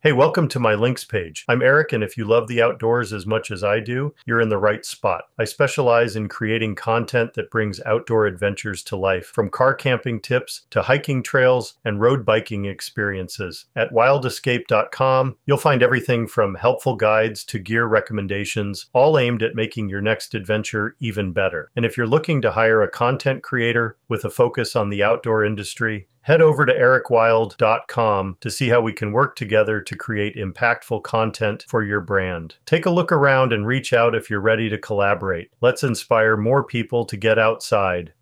Hey, welcome to my links page. I'm Eric, and if you love the outdoors as much as I do, you're in the right spot. I specialize in creating content that brings outdoor adventures to life, from car camping tips to hiking trails and road biking experiences. At wildescape.com, you'll find everything from helpful guides to gear recommendations, all aimed at making your next adventure even better. And if you're looking to hire a content creator with a focus on the outdoor industry, head over to ericwild.com to see how we can work together to create impactful content for your brand. Take a look around and reach out if you're ready to collaborate. Let's inspire more people to get outside.